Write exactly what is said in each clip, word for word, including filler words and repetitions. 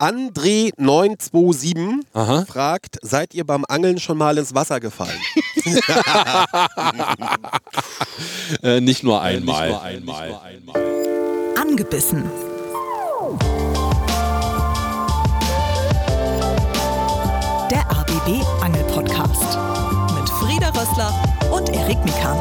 André neun zwei sieben Aha. fragt, seid ihr beim Angeln schon mal ins Wasser gefallen? äh, nicht nur einmal. Nicht nur einmal. Nicht nur einmal. Angebissen. Der A B B Angel Podcast mit Frieda Rössler und Erik Mikan.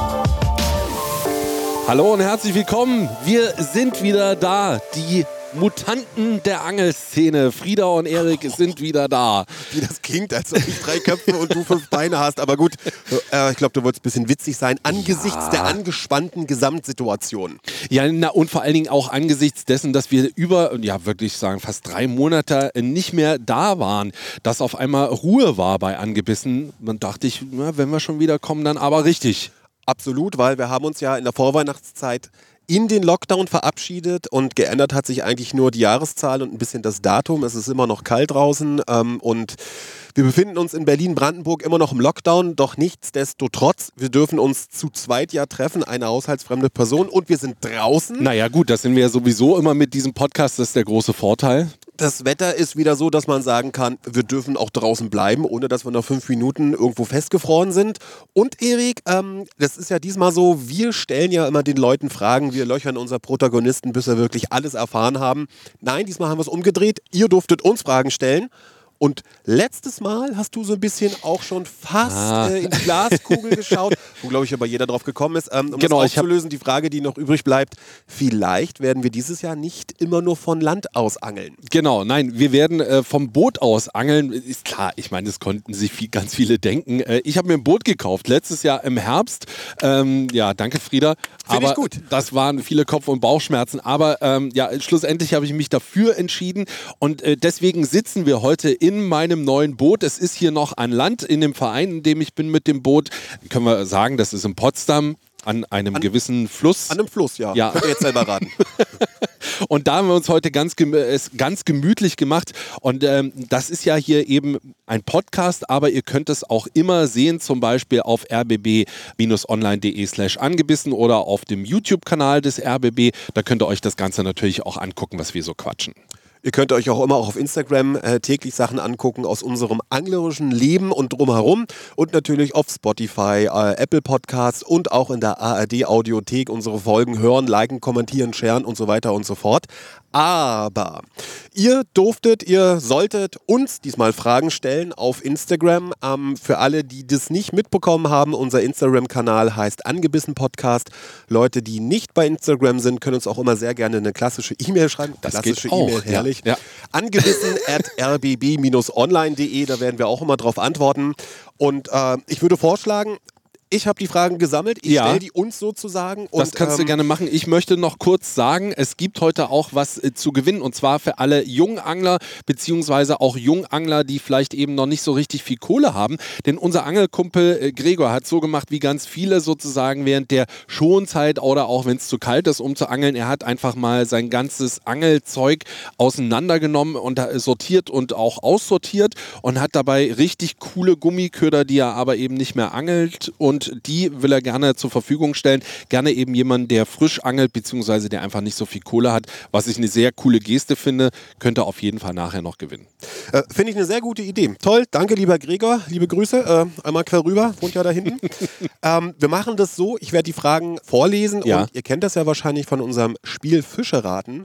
Hallo und herzlich willkommen. Wir sind wieder da. Die Mutanten der Angelszene. Frieda und Erik sind wieder da. Wie das klingt, als ob ich drei Köpfe und du fünf Beine hast. Aber gut, äh, ich glaube, du wolltest ein bisschen witzig sein angesichts ja. der angespannten Gesamtsituation. Ja, na, und vor allen Dingen auch angesichts dessen, dass wir über, ja wirklich sagen, fast drei Monate nicht mehr da waren. Dass auf einmal Ruhe war bei Angebissen. Dann dachte ich, na, wenn wir schon wieder kommen, dann aber richtig. Absolut, weil wir haben uns ja in der Vorweihnachtszeit in den Lockdown verabschiedet und geändert hat sich eigentlich nur die Jahreszahl und ein bisschen das Datum. Es ist immer noch kalt draußen ähm, und wir befinden uns in Berlin-Brandenburg immer noch im Lockdown, doch nichtsdestotrotz, wir dürfen uns zu zweit ja treffen, eine haushaltsfremde Person und wir sind draußen. Naja gut, das sind wir ja sowieso immer mit diesem Podcast, das ist der große Vorteil. Das Wetter ist wieder so, dass man sagen kann, wir dürfen auch draußen bleiben, ohne dass wir nach fünf Minuten irgendwo festgefroren sind. Und Erik, ähm, das ist ja diesmal so, wir stellen ja immer den Leuten Fragen, wir löchern unser Protagonisten, bis wir wirklich alles erfahren haben. Nein, diesmal haben wir es umgedreht, ihr durftet uns Fragen stellen. Und letztes Mal hast du so ein bisschen auch schon fast ah. äh, in die Glaskugel geschaut, wo, glaube ich, aber jeder drauf gekommen ist. Ähm, um genau, das aufzulösen, die Frage, die noch übrig bleibt, vielleicht werden wir dieses Jahr nicht immer nur von Land aus angeln. Genau, nein, wir werden äh, vom Boot aus angeln. Ist klar, ich meine, das konnten sich viel, ganz viele denken. Äh, ich habe mir ein Boot gekauft, letztes Jahr im Herbst. Ähm, ja, danke Frieda. Finde aber ich gut. Das waren viele Kopf- und Bauchschmerzen. Aber ähm, ja, schlussendlich habe ich mich dafür entschieden. Und äh, deswegen sitzen wir heute in meinem neuen Boot. Es ist hier noch an Land in dem Verein, in dem ich bin mit dem Boot. Können wir sagen, das ist in Potsdam. An einem an, gewissen Fluss. An einem Fluss, ja. ja. Könnt ihr jetzt selber raten. Und da haben wir uns heute ganz, gemü- ganz gemütlich gemacht. Und ähm, das ist ja hier eben ein Podcast, aber ihr könnt es auch immer sehen, zum Beispiel auf r b b online punkt d e slash angebissen oder auf dem YouTube-Kanal des R B B. Da könnt ihr euch das Ganze natürlich auch angucken, was wir so quatschen. Ihr könnt euch auch immer auch auf Instagram äh, täglich Sachen angucken aus unserem anglerischen Leben und drumherum und natürlich auf Spotify, äh, Apple Podcasts und auch in der A R D Audiothek unsere Folgen hören, liken, kommentieren, sharen und so weiter und so fort. Aber ihr durftet, ihr solltet uns diesmal Fragen stellen auf Instagram. Ähm, für alle, die das nicht mitbekommen haben, unser Instagram-Kanal heißt Angebissen Podcast. Leute, die nicht bei Instagram sind, können uns auch immer sehr gerne eine klassische E-Mail schreiben. Das klassische geht auch, E-Mail, herrlich. Ja. Ja. Angebissen at r b b online punkt d e, da werden wir auch immer drauf antworten. Und äh, ich würde vorschlagen, ich habe die Fragen gesammelt, ich ja. stelle die uns sozusagen. Und, das kannst ähm, du gerne machen. Ich möchte noch kurz sagen, es gibt heute auch was äh, zu gewinnen und zwar für alle Jungangler beziehungsweise auch Jungangler, die vielleicht eben noch nicht so richtig viel Kohle haben. Denn unser Angelkumpel äh, Gregor hat so gemacht, wie ganz viele sozusagen während der Schonzeit oder auch wenn es zu kalt ist, um zu angeln. Er hat einfach mal sein ganzes Angelzeug auseinandergenommen und äh, sortiert und auch aussortiert und hat dabei richtig coole Gummiköder, die er aber eben nicht mehr angelt und Und die will er gerne zur Verfügung stellen. Gerne eben jemanden, der frisch angelt, beziehungsweise der einfach nicht so viel Kohle hat. Was ich eine sehr coole Geste finde, könnte auf jeden Fall nachher noch gewinnen. Äh, finde ich eine sehr gute Idee. Toll, danke lieber Gregor. Liebe Grüße. Äh, einmal quer rüber, wohnt ja da hinten. ähm, wir machen das so, ich werde die Fragen vorlesen ja. und ihr kennt das ja wahrscheinlich von unserem Spiel Fische raten.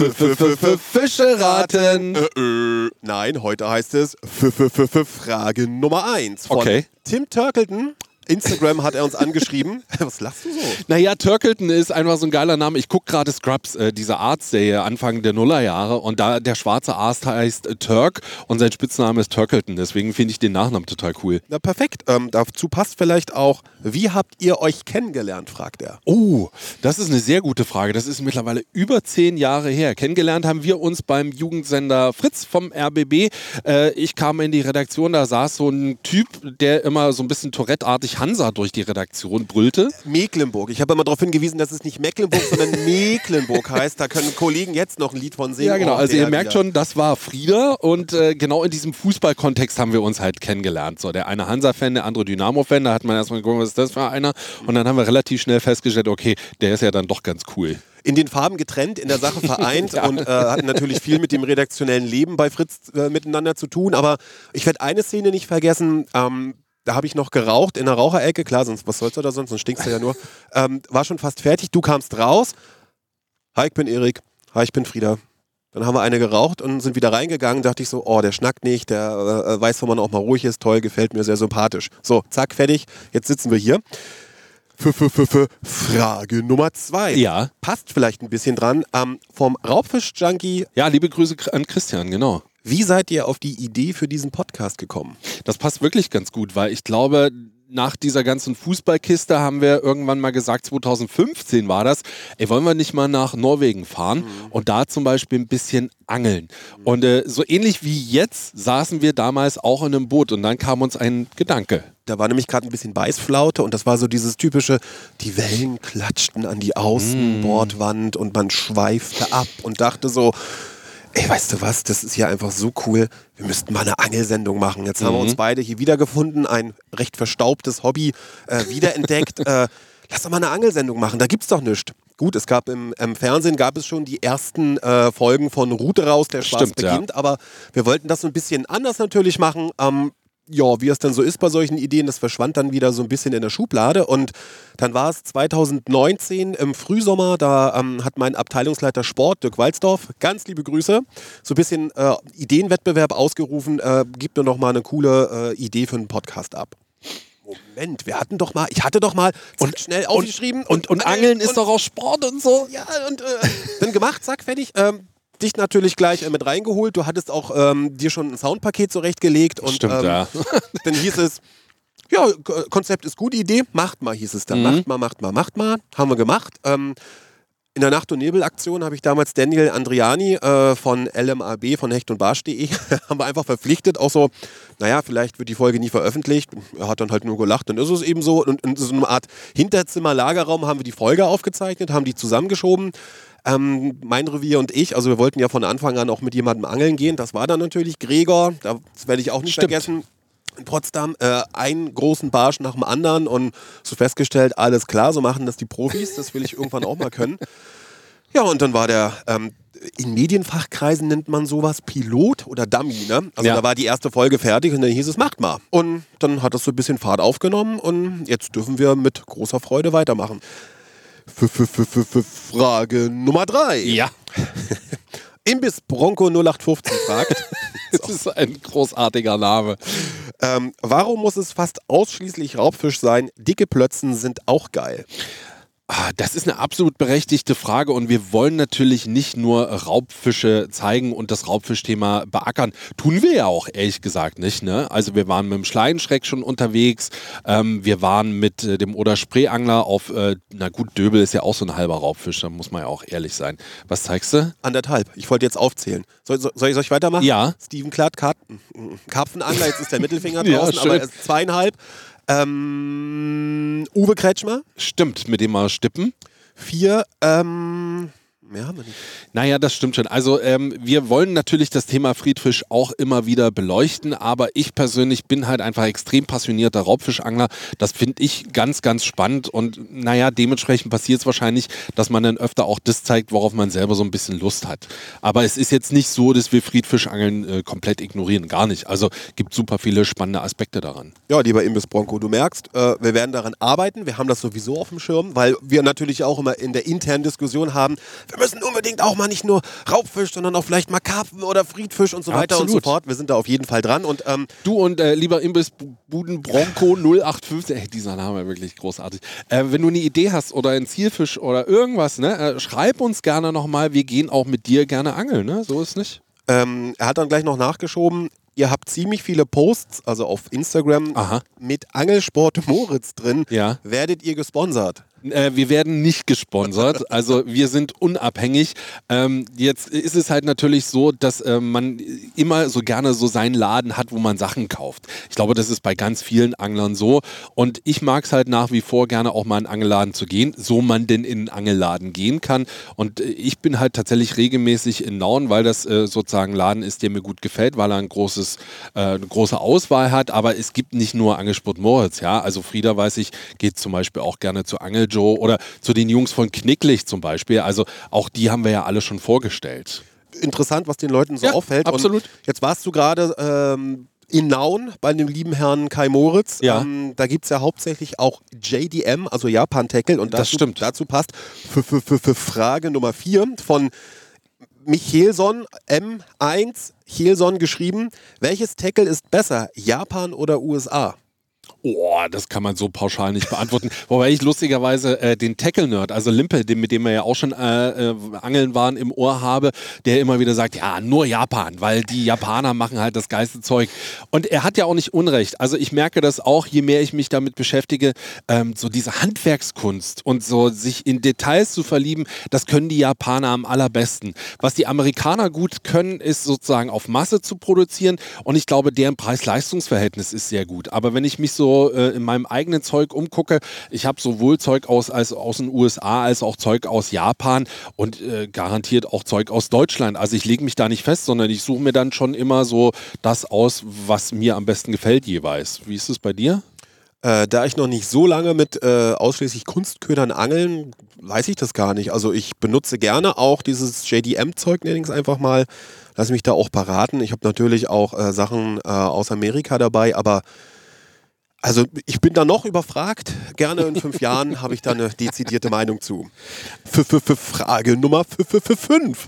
Fische raten! Äh, äh. Nein, heute heißt es Frage Nummer eins von okay. Tim Turkleton. Instagram hat er uns angeschrieben. Was lachst du so? Naja, Turkleton ist einfach so ein geiler Name. Ich gucke gerade Scrubs, äh, diese Arztserie Anfang der Nullerjahre und da der schwarze Arzt heißt äh, Turk und sein Spitzname ist Turkleton. Deswegen finde ich den Nachnamen total cool. Na perfekt. Ähm, dazu passt vielleicht auch, wie habt ihr euch kennengelernt, fragt er. Oh, das ist eine sehr gute Frage. Das ist mittlerweile über zehn Jahre her. Kennengelernt haben wir uns beim Jugendsender Fritz vom R B B. Äh, ich kam in die Redaktion, da saß so ein Typ, der immer so ein bisschen Tourette-artig Hansa durch die Redaktion brüllte. Mecklenburg. Ich habe immer darauf hingewiesen, dass es nicht Mecklenburg, sondern Mecklenburg heißt. Da können Kollegen jetzt noch ein Lied von singen. Ja, genau. Oh, also ihr der merkt wieder. schon, das war Frieda und äh, genau in diesem Fußballkontext haben wir uns halt kennengelernt. So, der eine Hansa-Fan, der andere Dynamo-Fan. Da hat man erstmal geguckt, was ist das für einer? Und dann haben wir relativ schnell festgestellt, okay, der ist ja dann doch ganz cool. in den Farben getrennt, in der Sache vereint ja. und äh, hatten natürlich viel mit dem redaktionellen Leben bei Fritz äh, miteinander zu tun. Aber ich werde eine Szene nicht vergessen. Ähm, da habe ich noch geraucht in der Raucherecke. Klar, sonst was sollst du da sonst? Sonst stinkst du ja nur. Ähm, war schon fast fertig. Du kamst raus. Hi, ich bin Erik. Hi, ich bin Frieda. Dann haben wir eine geraucht und sind wieder reingegangen. Dachte ich so, oh, der schnackt nicht, der äh, weiß, wo man auch mal ruhig ist. Toll, gefällt mir, sehr sympathisch. So, zack, fertig. Jetzt sitzen wir hier. Für, für, für, für Frage Nummer zwei. Ja. Passt vielleicht ein bisschen dran. Ähm, vom Raubfisch-Junkie. Ja, liebe Grüße an Christian, genau. Wie seid ihr auf die Idee für diesen Podcast gekommen? Das passt wirklich ganz gut, weil ich glaube, nach dieser ganzen Fußballkiste haben wir irgendwann mal gesagt, zwanzig fünfzehn war das, ey, wollen wir nicht mal nach Norwegen fahren mhm. und da zum Beispiel ein bisschen angeln. Mhm. Und äh, so ähnlich wie jetzt saßen wir damals auch in einem Boot und dann kam uns ein Gedanke. Da war nämlich gerade ein bisschen Beißflaute und das war so dieses typische, die Wellen klatschten an die Außenbordwand mm. und man schweifte ab und dachte so, ey, weißt du was, das ist hier einfach so cool, wir müssten mal eine Angelsendung machen. Jetzt haben mhm. wir uns beide hier wiedergefunden, ein recht verstaubtes Hobby äh, wiederentdeckt. äh, lass doch mal eine Angelsendung machen, da gibt's doch nichts. Gut, es gab im, im Fernsehen gab es schon die ersten äh, Folgen von Rute raus, der Spaß Stimmt, beginnt, ja. aber wir wollten das so ein bisschen anders natürlich machen. Ähm, Ja, wie es dann so ist bei solchen Ideen, das verschwand dann wieder so ein bisschen in der Schublade und dann war es zwanzig neunzehn im Frühsommer, da ähm, hat mein Abteilungsleiter Sport, Dirk Walzdorf, ganz liebe Grüße, so ein bisschen äh, Ideenwettbewerb ausgerufen, äh, gibt mir noch mal eine coole äh, Idee für einen Podcast ab. Moment, wir hatten doch mal, ich hatte doch mal, zack, und, schnell aufgeschrieben. Und, und, und, und Angeln ist und, doch auch Sport und so. Ja, und äh, dann gemacht, zack, fertig. Ähm, dich natürlich gleich äh, mit reingeholt. Du hattest auch ähm, dir schon ein Soundpaket zurechtgelegt. Und, Stimmt, ähm, ja. Dann hieß es, ja, Konzept ist gut, Idee, macht mal, hieß es dann. Mhm. Macht mal, macht mal, macht mal. Haben wir gemacht. Ähm, in der Nacht- und Nebel-Aktion habe ich damals Daniel Andriani äh, von L M A B, von hecht und barsch punkt de, haben wir einfach verpflichtet. Auch so, naja, vielleicht wird die Folge nie veröffentlicht. Er hat dann halt nur gelacht, dann ist es eben so. Und in so einer Art Hinterzimmer-Lagerraum haben wir die Folge aufgezeichnet, haben die zusammengeschoben. Ähm, mein Revier und ich, also wir wollten ja von Anfang an auch mit jemandem angeln gehen. Das war dann natürlich Gregor, das werde ich auch nicht Stimmt. vergessen. In Potsdam äh, einen großen Barsch nach dem anderen und so festgestellt, alles klar, so machen das die Profis, das will ich irgendwann auch mal können. Ja, und dann war der, ähm, in Medienfachkreisen nennt man sowas Pilot oder Dummy, ne? Also ja. Da war die erste Folge fertig und dann hieß es, macht mal. Und dann hat das so ein bisschen Fahrt aufgenommen und jetzt dürfen wir mit großer Freude weitermachen. Für, für, für, für, für Frage Nummer drei. Ja. Imbiss Bronco null acht fünfzehn fragt. Das ist ein großartiger Name. Ähm, warum muss es fast ausschließlich Raubfisch sein? Dicke Plötzen sind auch geil. Ah, das ist eine absolut berechtigte Frage und wir wollen natürlich nicht nur Raubfische zeigen und das Raubfischthema beackern. Tun wir ja auch, ehrlich gesagt nicht. Ne? Also wir waren mit dem Schleienschreck schon unterwegs, ähm, wir waren mit äh, dem Oder-Spree-Angler auf, äh, na gut, Döbel ist ja auch so ein halber Raubfisch, da muss man ja auch ehrlich sein. Was zeigst du? Anderthalb, ich wollte jetzt aufzählen. Soll, soll, soll ich weitermachen? Ja. Steven Klatt, Karp Karpfenangler, jetzt ist der Mittelfinger ja, draußen, schön. aber er ist zweieinhalb. Ähm, Uwe Kretschmer. Stimmt, mit dem wir stippen. Vier, ähm, mehr haben wir nicht. Naja, das stimmt schon. Also ähm, wir wollen natürlich das Thema Friedfisch auch immer wieder beleuchten, aber ich persönlich bin halt einfach extrem passionierter Raubfischangler. Das finde ich ganz, ganz spannend und naja, dementsprechend passiert es wahrscheinlich, dass man dann öfter auch das zeigt, worauf man selber so ein bisschen Lust hat. Aber es ist jetzt nicht so, dass wir Friedfischangeln äh, komplett ignorieren, gar nicht. Also gibt super viele spannende Aspekte daran. Ja, lieber Imbiss Bronco, du merkst, äh, wir werden daran arbeiten. Wir haben das sowieso auf dem Schirm, weil wir natürlich auch immer in der internen Diskussion haben, wir müssen unbedingt auch mal nicht nur Raubfisch, sondern auch vielleicht mal Karpfen oder Friedfisch und so weiter Absolut. und so fort. Wir sind da auf jeden Fall dran. Und, ähm, du und äh, lieber Imbissbuden Bronco null acht fünfzehn, ey, dieser Name wirklich großartig. Äh, wenn du eine Idee hast oder einen Zielfisch oder irgendwas, ne, äh, schreib uns gerne nochmal. Wir gehen auch mit dir gerne angeln, ne? So ist nicht. Ähm, er hat dann gleich noch nachgeschoben, ihr habt ziemlich viele Posts, also auf Instagram, Aha. mit Angelsport Moritz drin. Ja. Werdet ihr gesponsert? Äh, wir werden nicht gesponsert, also wir sind unabhängig. Ähm, jetzt ist es halt natürlich so, dass äh, man immer so gerne so seinen Laden hat, wo man Sachen kauft. Ich glaube, das ist bei ganz vielen Anglern so und ich mag es halt nach wie vor gerne auch mal in einen Angelladen zu gehen, so man denn in einen Angelladen gehen kann und äh, ich bin halt tatsächlich regelmäßig in Nauen, weil das äh, sozusagen ein Laden ist, der mir gut gefällt, weil er ein großes, äh, eine große Auswahl hat, aber es gibt nicht nur Angelsport Moritz, ja, also Frieda, weiß ich, geht zum Beispiel auch gerne zu Angel Joe oder zu den Jungs von Knicklicht zum Beispiel. Also auch die haben wir ja alle schon vorgestellt. Interessant, was den Leuten so ja, auffällt. Absolut. Und jetzt warst du gerade ähm, in Nauen bei dem lieben Herrn Kai Moritz. Ja. Ähm, da gibt es ja hauptsächlich auch J D M, also Japan-Tackle. Und dazu, das stimmt. dazu passt für, für, für, für Frage Nummer vier von Michelson M eins, Chelson geschrieben. Welches Tackle ist besser, Japan oder U S A? Oh, das kann man so pauschal nicht beantworten. Wobei ich lustigerweise äh, den Tackle-Nerd, also Limpe, den, mit dem wir ja auch schon äh, äh, angeln waren, im Ohr habe, der immer wieder sagt, ja, nur Japan, weil die Japaner machen halt das geilste Zeug. Und er hat ja auch nicht Unrecht. Also ich merke das auch, je mehr ich mich damit beschäftige, ähm, so diese Handwerkskunst und so sich in Details zu verlieben, das können die Japaner am allerbesten. Was die Amerikaner gut können, ist sozusagen auf Masse zu produzieren und ich glaube, deren Preis-Leistungs-Verhältnis ist sehr gut. Aber wenn ich mich so äh, in meinem eigenen Zeug umgucke, ich habe sowohl Zeug aus, als, aus den U S A als auch Zeug aus Japan und äh, garantiert auch Zeug aus Deutschland. Also ich lege mich da nicht fest, sondern ich suche mir dann schon immer so das aus, was mir am besten gefällt jeweils. Wie ist es bei dir? Äh, da ich noch nicht so lange mit äh, ausschließlich Kunstködern angeln, weiß ich das gar nicht. Also ich benutze gerne auch dieses J D M-Zeug, nenne ich es einfach mal. Lass mich da auch beraten. Ich habe natürlich auch äh, Sachen äh, aus Amerika dabei, aber also ich bin da noch überfragt. Gerne in fünf Jahren habe ich da eine dezidierte Meinung zu. Für, für, für Frage Nummer für, für, für fünf.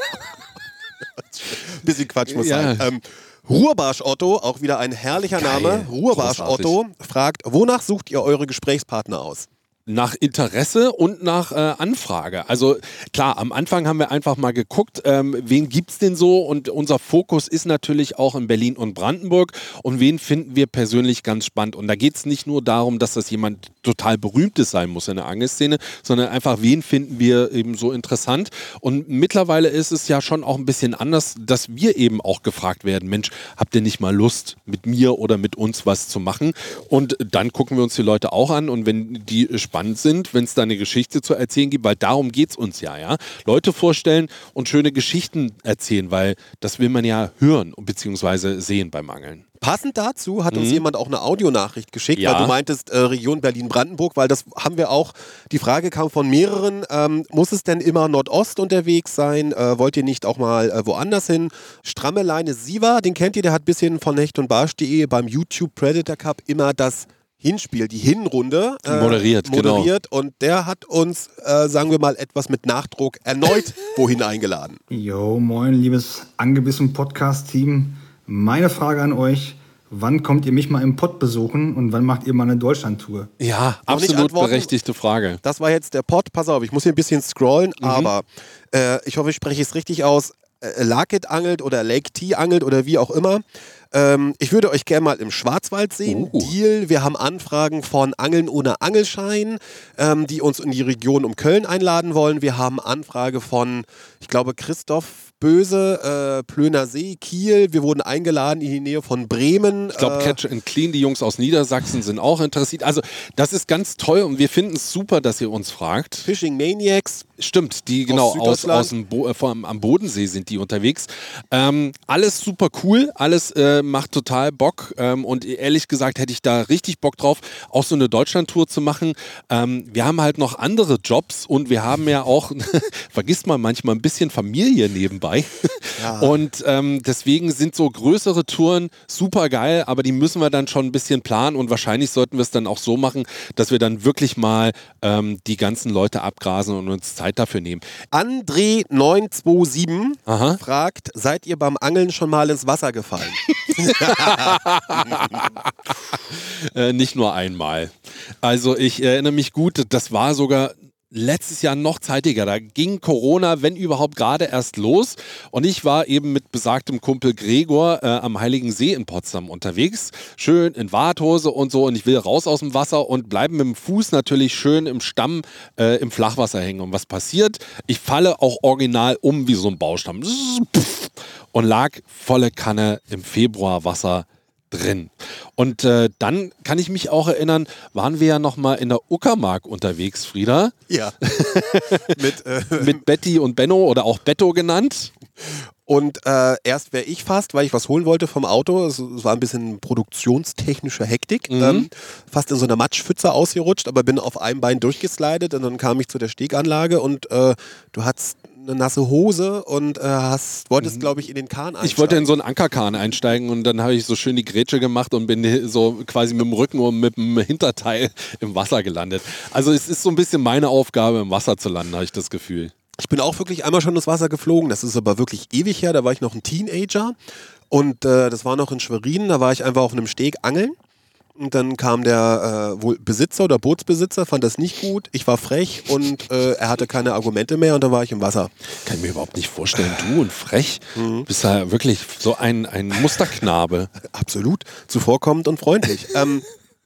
Bisschen Quatsch muss Ja. sein. Ähm, Ruhrbarsch Otto, auch wieder ein herrlicher Geil. Name. Ruhrbarsch Großartig. Otto fragt, wonach sucht ihr eure Gesprächspartner aus? Nach Interesse und nach äh, Anfrage. Also klar, am Anfang haben wir einfach mal geguckt, ähm, wen gibt's denn so, und unser Fokus ist natürlich auch in Berlin und Brandenburg, und wen finden wir persönlich ganz spannend. Und da geht's nicht nur darum, dass das jemand total Berühmtes sein muss in der Angelszene, sondern einfach, wen finden wir eben so interessant. Und mittlerweile ist es ja schon auch ein bisschen anders, dass wir eben auch gefragt werden, Mensch, habt ihr nicht mal Lust, mit mir oder mit uns was zu machen? Und dann gucken wir uns die Leute auch an, und wenn die spannend sind, wenn es da eine Geschichte zu erzählen gibt, weil darum geht es uns ja, ja. Leute vorstellen und schöne Geschichten erzählen, weil das will man ja hören bzw. sehen beim Angeln. Passend dazu hat uns Mhm. jemand auch eine Audionachricht geschickt, Ja. weil du meintest äh, Region Berlin-Brandenburg, weil das haben wir auch, die Frage kam von mehreren, ähm, muss es denn immer Nordost unterwegs sein? Äh, wollt ihr nicht auch mal äh, woanders hin? Stramme Leine Siva, den kennt ihr, der hat ein bisschen von hecht und barsch punkt de beim YouTube Predator Cup immer das Hinspiel, die Hinrunde äh, Moderiert, moderiert und der hat uns, äh, sagen wir mal, etwas mit Nachdruck erneut wohin eingeladen. Jo, moin, liebes angebissen Podcast-Team. Meine Frage an euch, wann kommt ihr mich mal im Pott besuchen und wann macht ihr mal eine Deutschland-Tour? Ja, Noch nicht absolut antworten? berechtigte Frage. Das war jetzt der Pod. Pass auf, ich muss hier ein bisschen scrollen, Mhm. aber äh, ich hoffe, ich spreche es richtig aus. Äh, Lakit angelt oder Lake T angelt oder wie auch immer. Ähm, ich würde euch gerne mal im Schwarzwald sehen. Oh. Deal. Wir haben Anfragen von Angeln ohne Angelschein, ähm, die uns in die Region um Köln einladen wollen. Wir haben Anfrage von, ich glaube, Christoph Böse, äh, Plöner See, Kiel. Wir wurden eingeladen in die Nähe von Bremen. Ich glaube, Äh, Catch and Clean, die Jungs aus Niedersachsen sind auch interessiert. Also das ist ganz toll, und wir finden es super, dass ihr uns fragt. Fishing Maniacs. Stimmt, die genau aus, Süddeutschland. aus dem Bo äh, vom, am Bodensee sind die unterwegs. Ähm, alles super cool, alles äh, macht total Bock, ähm, und ehrlich gesagt hätte ich da richtig Bock drauf, auch so eine Deutschlandtour zu machen. Ähm, wir haben halt noch andere Jobs, und wir haben ja auch, vergisst man manchmal, ein bisschen Familie nebenbei. Ja. Und ähm, deswegen sind so größere Touren super geil, aber die müssen wir dann schon ein bisschen planen, und wahrscheinlich sollten wir es dann auch so machen, dass wir dann wirklich mal ähm, die ganzen Leute abgrasen und uns Zeit dafür nehmen. André neun zwei sieben Aha. fragt, seid ihr beim Angeln schon mal ins Wasser gefallen? Äh, nicht nur einmal. Also ich erinnere mich gut, das war sogar letztes Jahr noch zeitiger. Da ging Corona, wenn überhaupt, gerade erst los. Und ich war eben mit besagtem Kumpel Gregor äh, am Heiligen See in Potsdam unterwegs. Schön in Warthose und so. Und ich will raus aus dem Wasser und bleiben mit dem Fuß natürlich schön im Stamm äh, im Flachwasser hängen. Und was passiert? Ich falle auch original um wie so ein Baustamm. Und lag volle Kanne im Februarwasser drin. Und äh, dann kann ich mich auch erinnern, waren wir ja noch mal in der Uckermark unterwegs, Frieda, Ja. Mit, äh, mit Betty und Benno oder auch Betto genannt. Und äh, erst wäre ich fast, weil ich was holen wollte vom Auto, es, es war ein bisschen produktionstechnische Hektik, Mhm. ähm, fast in so einer Matschpfütze ausgerutscht, aber bin auf einem Bein durchgeslidet und dann kam ich zu der Steganlage und äh, du hattest eine nasse Hose und äh, hast, wolltest, glaube ich, in den Kahn einsteigen. Ich wollte in so einen Ankerkahn einsteigen und dann habe ich so schön die Grätsche gemacht und bin so quasi mit dem Rücken und mit dem Hinterteil im Wasser gelandet. Also es ist so ein bisschen meine Aufgabe, im Wasser zu landen, habe ich das Gefühl. Ich bin auch wirklich einmal schon ins Wasser geflogen, das ist aber wirklich ewig her, da war ich noch ein Teenager und äh, das war noch in Schwerin, da war ich einfach auf einem Steg angeln und dann kam der äh, wohl Besitzer oder Bootsbesitzer, fand das nicht gut, ich war frech und äh, er hatte keine Argumente mehr und dann war ich im Wasser. Kann ich mir überhaupt nicht vorstellen, du und frech, mhm. bist ja wirklich so ein, ein Musterknabe. Absolut, zuvorkommend und freundlich. ähm,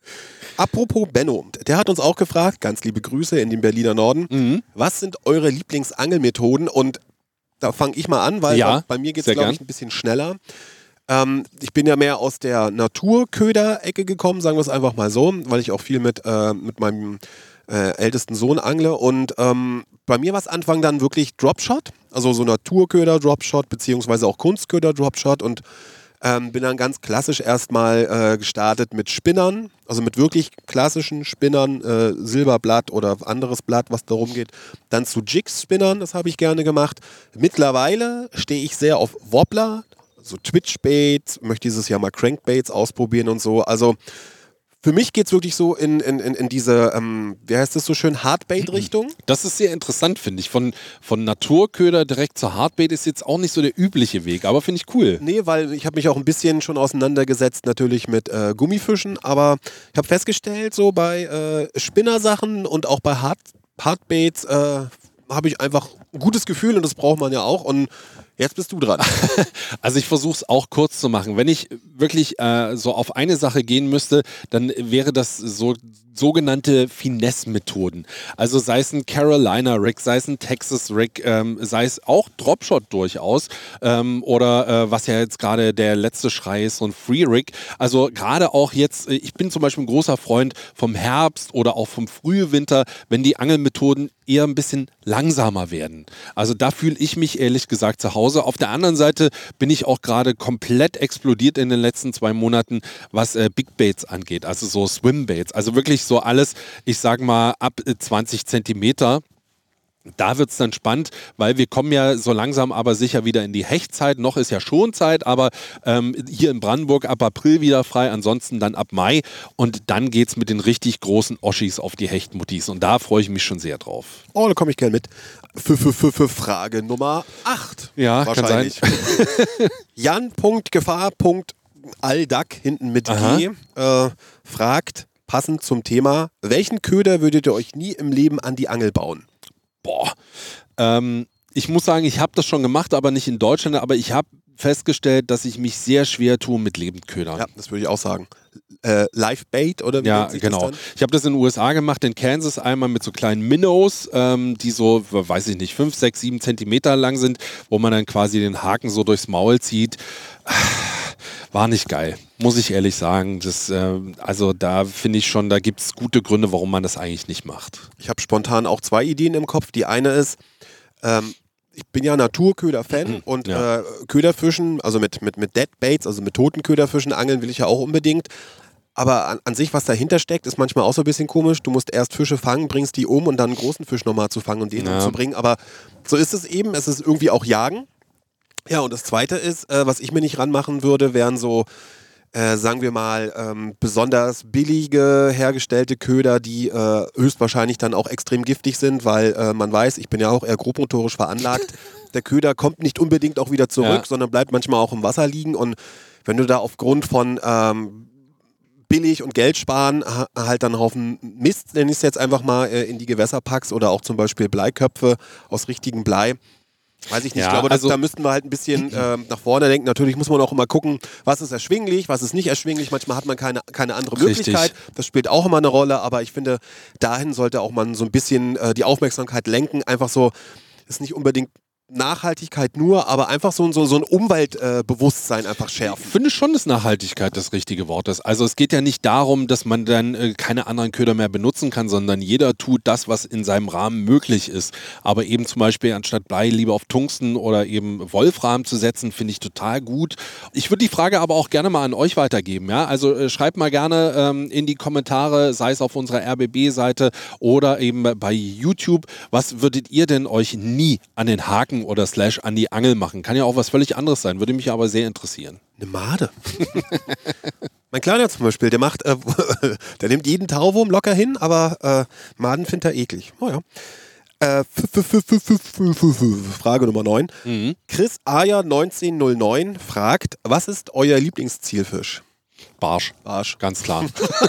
Apropos Benno, der hat uns auch gefragt, ganz liebe Grüße in den Berliner Norden, Mhm. was sind eure Lieblingsangelmethoden? Und da fange ich mal an, weil Ja, bei, bei mir geht es, sehr glaube ich, gern. ein bisschen schneller. Ähm, ich bin ja mehr aus der Naturköder-Ecke gekommen, sagen wir es einfach mal so, weil ich auch viel mit, äh, mit meinem äh, ältesten Sohn angle. Und ähm, bei mir war es Anfang dann wirklich Dropshot, also so Naturköder-Dropshot, beziehungsweise auch Kunstköder-Dropshot und Ähm, bin dann ganz klassisch erstmal äh, gestartet mit Spinnern, also mit wirklich klassischen Spinnern, äh, Silberblatt oder anderes Blatt, was darum geht. Dann zu Jigs-Spinnern, das habe ich gerne gemacht. Mittlerweile stehe ich sehr auf Wobbler, so Twitch-Baits, möchte dieses Jahr mal Crankbaits ausprobieren und so. Also für mich geht es wirklich so in, in, in, in diese, ähm, wie heißt das so schön, Hardbait-Richtung. Das ist sehr interessant, finde ich. Von, von Naturköder direkt zur Hardbait ist jetzt auch nicht so der übliche Weg, aber finde ich cool. Nee, weil ich habe mich auch ein bisschen schon auseinandergesetzt natürlich mit äh, Gummifischen, aber ich habe festgestellt, so bei äh, Spinnersachen und auch bei Hard Hardbaits äh, habe ich einfach ein gutes Gefühl und das braucht man ja auch und jetzt bist du dran. Also ich versuche es auch kurz zu machen. Wenn ich wirklich äh, so auf eine Sache gehen müsste, dann wäre das so sogenannte Finesse-Methoden. Also sei es ein Carolina-Rig, sei es ein Texas-Rig, ähm, sei es auch Dropshot durchaus ähm, oder äh, was ja jetzt gerade der letzte Schrei ist, so ein Free-Rig. Also gerade auch jetzt, ich bin zum Beispiel ein großer Freund vom Herbst oder auch vom Frühwinter, wenn die Angelmethoden eher ein bisschen langsamer werden. Also da fühle ich mich ehrlich gesagt zu Hause. Auf der anderen Seite bin ich auch gerade komplett explodiert in den letzten zwei Monaten, was äh, Big Baits angeht, also so Swimbaits. Also wirklich so alles, ich sag mal, ab äh, zwanzig Zentimeter. Da wird es dann spannend, weil wir kommen ja so langsam aber sicher wieder in die Hechtzeit. Noch ist ja Schonzeit, aber ähm, hier in Brandenburg ab April wieder frei, ansonsten dann ab Mai. Und dann geht es mit den richtig großen Oschis auf die Hechtmuttis. Und da freue ich mich schon sehr drauf. Oh, da komme ich gerne mit. Für, für, für, für Frage Nummer acht. Ja, wahrscheinlich. kann sein. Jan.Gefahr.Aldak hinten mit G äh, fragt, passend zum Thema, welchen Köder würdet ihr euch nie im Leben an die Angel bauen? Boah, ähm, ich muss sagen, ich habe das schon gemacht, aber nicht in Deutschland, aber ich habe festgestellt, dass ich mich sehr schwer tue mit Lebendködern. Ja, das würde ich auch sagen. Äh, Live-Bait oder wie Ja, nennt sich genau. das dann? Ich habe das in den U S A gemacht, in Kansas einmal mit so kleinen Minnows, ähm, die so, weiß ich nicht, fünf, sechs, sieben Zentimeter lang sind, wo man dann quasi den Haken so durchs Maul zieht. War nicht geil, muss ich ehrlich sagen. Das, äh, also da finde ich schon, da gibt es gute Gründe, warum man das eigentlich nicht macht. Ich habe spontan auch zwei Ideen im Kopf. Die eine ist, ähm, ich bin ja Naturköder-Fan Mhm, und ja. äh, Köderfischen, also mit, mit, mit Dead Baits, also mit toten Köderfischen angeln will ich ja auch unbedingt. Aber an, an sich, was dahinter steckt, ist manchmal auch so ein bisschen komisch. Du musst erst Fische fangen, bringst die um und dann einen großen Fisch nochmal zu fangen und den Ja. umzubringen. Aber so ist es eben. Es ist irgendwie auch Jagen. Ja, und das Zweite ist, äh, was ich mir nicht ranmachen würde, wären so, äh, sagen wir mal, ähm, besonders billige hergestellte Köder, die äh, höchstwahrscheinlich dann auch extrem giftig sind, weil äh, man weiß, ich bin ja auch eher grobmotorisch veranlagt. Der Köder kommt nicht unbedingt auch wieder zurück, Ja. sondern bleibt manchmal auch im Wasser liegen. Und wenn du da aufgrund von ähm, billig und Geld sparen ha- halt dann einen Haufen Mist, nenne ich es jetzt einfach mal, äh, in die Gewässer packst oder auch zum Beispiel Bleiköpfe aus richtigem Blei. Weiß ich nicht, Ja, ich glaube, das, also- da müssten wir halt ein bisschen ähm, nach vorne denken. Natürlich muss man auch immer gucken, was ist erschwinglich, was ist nicht erschwinglich. Manchmal hat man keine, keine andere Richtig. Möglichkeit. Das spielt auch immer eine Rolle, aber ich finde, dahin sollte auch man so ein bisschen äh, die Aufmerksamkeit lenken. Einfach so, ist nicht unbedingt Nachhaltigkeit nur, aber einfach so, so, so ein Umweltbewusstsein äh, einfach schärfen. Ich finde schon, dass Nachhaltigkeit das richtige Wort ist. Also es geht ja nicht darum, dass man dann äh, keine anderen Köder mehr benutzen kann, sondern jeder tut das, was in seinem Rahmen möglich ist. Aber eben zum Beispiel anstatt Blei lieber auf Tungsten oder eben Wolfram zu setzen, finde ich total gut. Ich würde die Frage aber auch gerne mal an euch weitergeben. Ja? Also äh, schreibt mal gerne ähm, in die Kommentare, sei es auf unserer R B B-Seite oder eben bei YouTube, was würdet ihr denn euch nie an den Haken oder Slash an die Angel machen? Kann ja auch was völlig anderes sein, würde mich aber sehr interessieren. Eine Made. Mein Kleiner zum Beispiel, der macht, äh, der nimmt jeden Tauwurm locker hin, aber äh, Maden findet er eklig. Oh ja. Äh, Frage Nummer neun. Mhm. Chris Aya neunzehnhundertneun fragt, was ist euer Lieblingszielfisch? Barsch. Barsch. Ganz klar.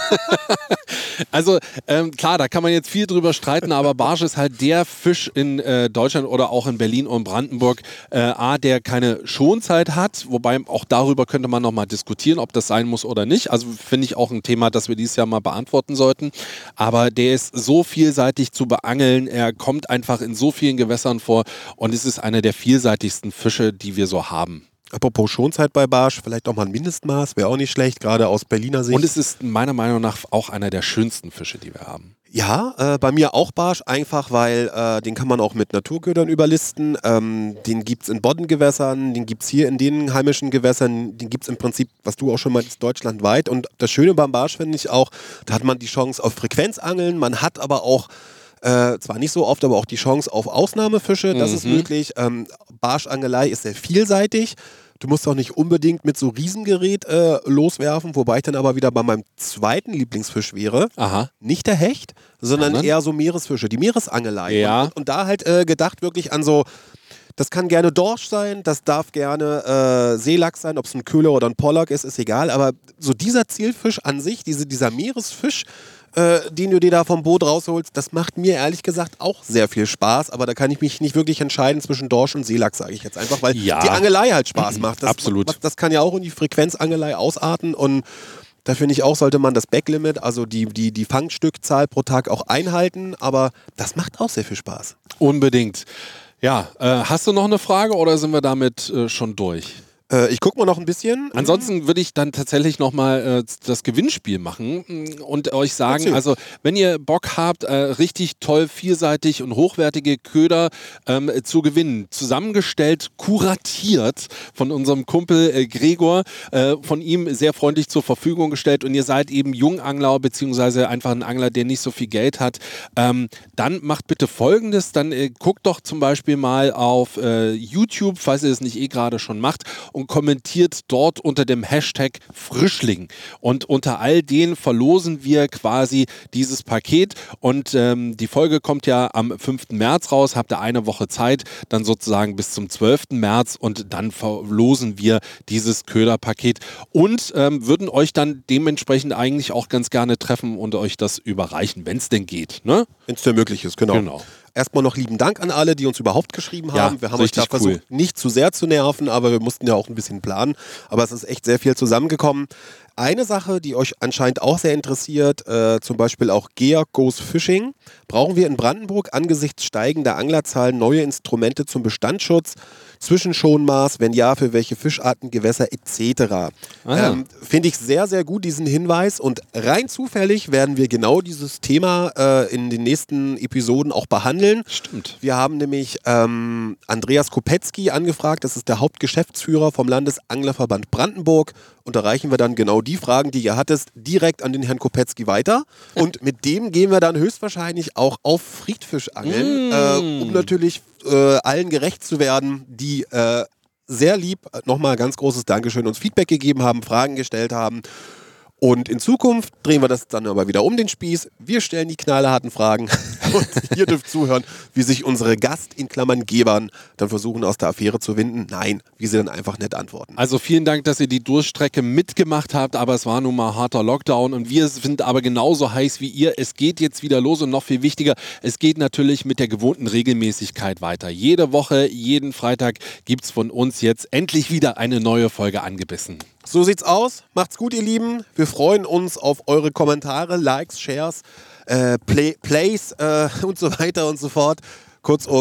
Also ähm, klar, da kann man jetzt viel drüber streiten, aber Barsch ist halt der Fisch in äh, Deutschland oder auch in Berlin und Brandenburg, äh, A, der keine Schonzeit hat, wobei auch darüber könnte man nochmal diskutieren, ob das sein muss oder nicht. Also finde ich auch ein Thema, das wir dieses Jahr mal beantworten sollten. Aber der ist so vielseitig zu beangeln, er kommt einfach in so vielen Gewässern vor und es ist einer der vielseitigsten Fische, die wir so haben. Apropos Schonzeit bei Barsch, vielleicht auch mal ein Mindestmaß, wäre auch nicht schlecht, gerade aus Berliner Sicht. Und es ist meiner Meinung nach auch einer der schönsten Fische, die wir haben. Ja, äh, bei mir auch Barsch, einfach weil äh, den kann man auch mit Naturködern überlisten. Ähm, den gibt es in Boddengewässern, den gibt es hier in den heimischen Gewässern, den gibt es im Prinzip, was du auch schon meinst, deutschlandweit. Und das Schöne beim Barsch finde ich auch, da hat man die Chance auf Frequenzangeln, man hat aber auch Äh, zwar nicht so oft, aber auch die Chance auf Ausnahmefische, das mhm. ist möglich. Ähm, Barschangelei ist sehr vielseitig. Du musst auch nicht unbedingt mit so Riesengerät äh, loswerfen, wobei ich dann aber wieder bei meinem zweiten Lieblingsfisch wäre. Aha. Nicht der Hecht, sondern Sondern? eher so Meeresfische, die Meeresangelei. Ja. Und, und da halt äh, gedacht wirklich an so, das kann gerne Dorsch sein, das darf gerne äh, Seelachs sein, ob es ein Köhler oder ein Pollock ist, ist egal. Aber so dieser Zielfisch an sich, diese, dieser Meeresfisch, Äh, den du dir da vom Boot rausholst, das macht mir ehrlich gesagt auch sehr viel Spaß, aber da kann ich mich nicht wirklich entscheiden zwischen Dorsch und Seelachs, sage ich jetzt einfach, weil ja. die Angelei halt Spaß macht. Das, Absolut. Das, das kann ja auch in die Frequenzangelei ausarten und da finde ich auch, sollte man das Backlimit, also die, die, die Fangstückzahl pro Tag auch einhalten, aber das macht auch sehr viel Spaß. Unbedingt. Ja, äh, hast du noch eine Frage oder sind wir damit äh, schon durch? Ich gucke mal noch ein bisschen. Ansonsten würde ich dann tatsächlich nochmal äh, das Gewinnspiel machen und euch sagen, Erzähl. also wenn ihr Bock habt, äh, richtig toll, vielseitig und hochwertige Köder ähm, zu gewinnen, zusammengestellt, kuratiert von unserem Kumpel äh, Gregor, äh, von ihm sehr freundlich zur Verfügung gestellt und ihr seid eben Jungangler beziehungsweise einfach ein Angler, der nicht so viel Geld hat, ähm, dann macht bitte Folgendes, dann äh, guckt doch zum Beispiel mal auf äh, YouTube, falls ihr es nicht eh gerade schon macht, und kommentiert dort unter dem Hashtag Frischling. Und unter all denen verlosen wir quasi dieses Paket. Und ähm, die Folge kommt ja am fünften März raus, habt ihr eine Woche Zeit, dann sozusagen bis zum zwölften März und dann verlosen wir dieses Köderpaket und ähm, würden euch dann dementsprechend eigentlich auch ganz gerne treffen und euch das überreichen, wenn es denn geht. Ne? Wenn es denn möglich ist, genau. Genau. Erstmal noch lieben Dank an alle, die uns überhaupt geschrieben haben. Ja, wir haben euch da versucht, cool. nicht zu sehr zu nerven, aber wir mussten ja auch ein bisschen planen. Aber es ist echt sehr viel zusammengekommen. Eine Sache, die euch anscheinend auch sehr interessiert, äh, zum Beispiel auch Georg Goes Fishing. Brauchen wir in Brandenburg angesichts steigender Anglerzahlen neue Instrumente zum Bestandsschutz, Zwischenschonmaß, wenn ja, für welche Fischarten, Gewässer et cetera. Ähm, Finde ich sehr, sehr gut, diesen Hinweis. Und rein zufällig werden wir genau dieses Thema äh, in den nächsten Episoden auch behandeln. Stimmt. Wir haben nämlich ähm, Andreas Kopetzky angefragt, das ist der Hauptgeschäftsführer vom Landesanglerverband Brandenburg. Und da reichen wir dann genau die Fragen, die ihr hattest, direkt an den Herrn Kopetzky weiter. Und mit dem gehen wir dann höchstwahrscheinlich auch auf Friedfischangeln, mm. äh, um natürlich äh, allen gerecht zu werden, die äh, sehr lieb, nochmal ganz großes Dankeschön, uns Feedback gegeben haben, Fragen gestellt haben. Und in Zukunft drehen wir das dann aber wieder um den Spieß. Wir stellen die knallharten Fragen und ihr dürft zuhören, wie sich unsere Gast in Klammern Gebern dann versuchen, aus der Affäre zu winden. Nein, wie sie dann einfach nett antworten. Also vielen Dank, dass ihr die Durchstrecke mitgemacht habt, aber es war nun mal harter Lockdown und wir sind aber genauso heiß wie ihr. Es geht jetzt wieder los und noch viel wichtiger, es geht natürlich mit der gewohnten Regelmäßigkeit weiter. Jede Woche, jeden Freitag gibt es von uns jetzt endlich wieder eine neue Folge angebissen. So sieht's aus. Macht's gut, ihr Lieben. Wir freuen uns auf eure Kommentare, Likes, Shares, äh, Play, Plays äh, und so weiter und so fort. Kurzum,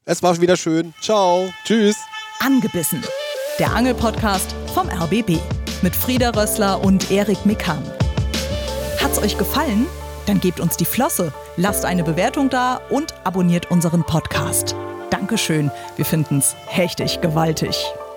Es war wieder schön. Ciao. Tschüss. Angebissen. Der Angelpodcast vom R B B. Mit Frieda Rössler und Erik Mikan. Hat's euch gefallen? Dann gebt uns die Flosse, lasst eine Bewertung da und abonniert unseren Podcast. Dankeschön, wir finden's hechtig gewaltig.